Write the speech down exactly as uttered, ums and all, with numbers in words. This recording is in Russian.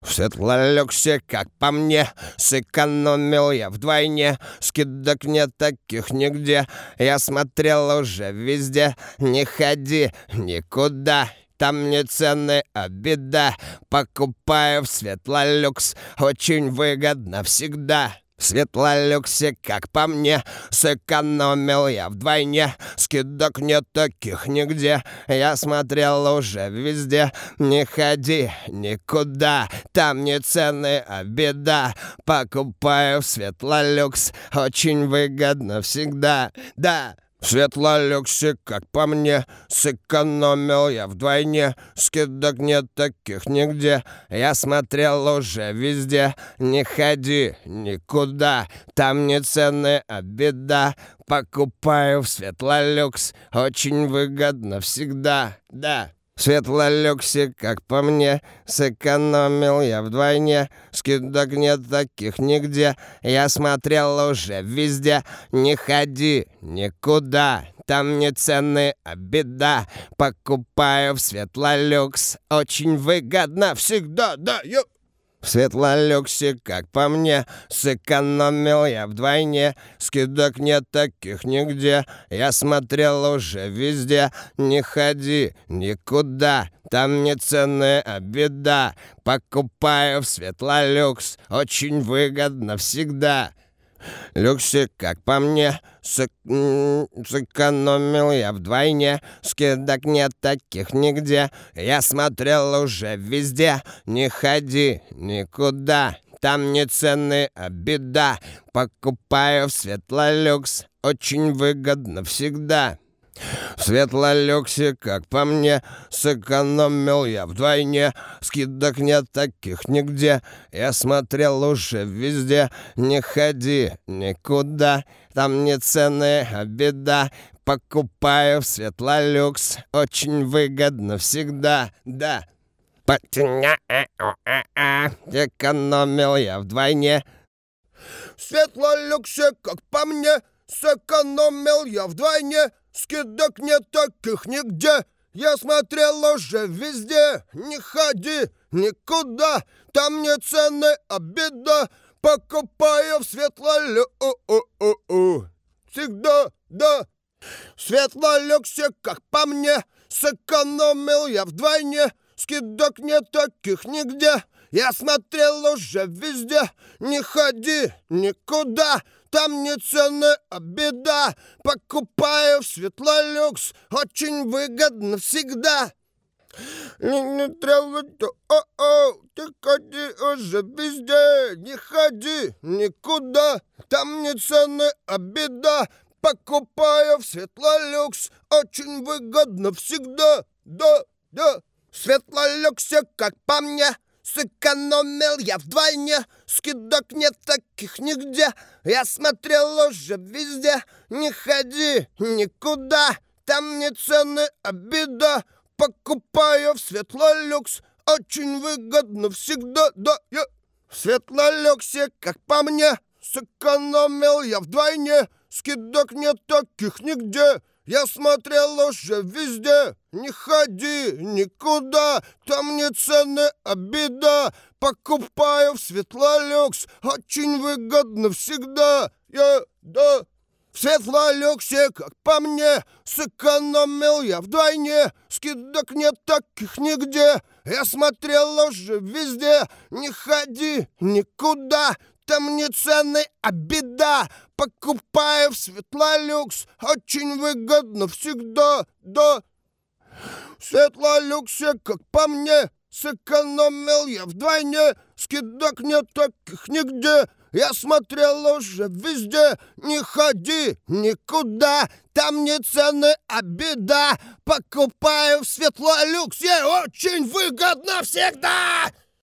В Светлолюксе, как по мне, сэкономил я вдвойне. Скидок нет таких нигде, я смотрел уже везде. Не ходи никуда, там не цены, а беда. Покупаю в Светлолюкс, очень выгодно всегда. В Светлолюксе, как по мне, сэкономил я вдвойне. Скидок нет таких нигде, я смотрел уже везде. Не ходи никуда, там не цены, а беда. Покупаю в Светлолюкс, очень выгодно всегда, да. В Светлолюксе, как по мне, сэкономил я вдвойне. Скидок нет таких нигде, я смотрел уже везде. Не ходи никуда, там не цены, а беда. Покупаю в Светлолюкс, очень выгодно всегда, да. В Светлолюксе, как по мне, сэкономил я вдвойне. Скидок нет таких нигде, я смотрел уже везде. Не ходи никуда, там не цены, а беда. Покупаю в Светлолюкс, очень выгодно всегда, да, ё! В Светлолюксе, как по мне, сэкономил я вдвойне. Скидок нет таких нигде, я смотрел уже везде. Не ходи никуда, там не цены, а беда. Покупаю в Светлолюкс, очень выгодно всегда. Люксе, как по мне, сэк... сэкономил я вдвойне. Скидок нет таких нигде, я смотрел уже везде. Не ходи никуда, там не цены, а беда. Покупаю в Светлолюкс, очень выгодно всегда. В Светлолюксе, как по мне, сэкономил я вдвойне. Скидок нет таких нигде, я смотрел уже везде. Не ходи никуда, там не цены, а беда. Покупаю в Светлолюкс, очень выгодно всегда, да. Потяня, экономил я вдвойне. В Светлолюксе, как по мне, сэкономил я вдвойне. Скидок нет таких нигде, я смотрел уже везде. Не ходи никуда, там не цены, а беда. Покупаю в Светлолюкс, всегда, да. В Светлолюксе, как по мне, сэкономил я вдвойне. Скидок нет таких нигде, я смотрел уже везде. Не ходи никуда, там не цены, а беда. Покупаю в Светлолюкс, очень выгодно всегда. Не, не трогай-то, о-о, ты ходи уже везде. Не ходи никуда, там не цены, а беда. Покупаю в Светлолюкс, очень выгодно всегда, да, да. В Светлолюксе, как по мне, сэкономил я вдвойне. Скидок нет таких нигде, я смотрел уже везде. Не ходи никуда, там не цены, а беда. Покупаю в Светлолюкс, очень выгодно всегда, да, я. В Светлолюксе, как по мне, сэкономил я вдвойне. Скидок нет таких нигде, я смотрел уже везде. Не ходи никуда, там не цены, а беда. Покупаю в Светлолюкс, очень выгодно всегда, я, да. В Светлолюксе, как по мне, сэкономил я вдвойне. Скидок нет таких нигде, я смотрел уже везде. Не ходи никуда, там не цены, а беда. Покупаю в Светлолюкс, очень выгодно всегда, да. В Светлолюксе, как по мне, сэкономил я вдвойне. Скидок нет таких нигде, я смотрел уже везде. Не ходи никуда, там не цены, а беда. Покупаю в Светлолюксе, очень выгодно всегда.